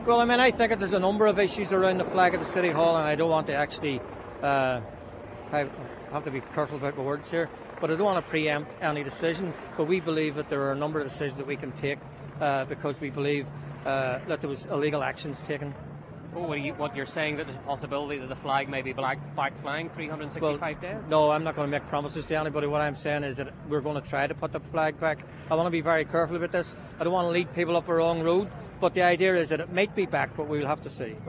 Well, I mean, I think that there's a number of issues around the flag at the City Hall, and I don't want to actually I have to be careful about my words here, but I don't want to preempt any decision. But we believe that there are a number of decisions that we can take because we believe that there was illegal actions taken. What you're saying, that there's a possibility that the flag may be back flying 365 days? No, I'm not going to make promises to anybody. What I'm saying is that we're going to try to put the flag back. I want to be very careful about this. I don't want to lead people up the wrong road, but the idea is that it might be back, but we'll have to see.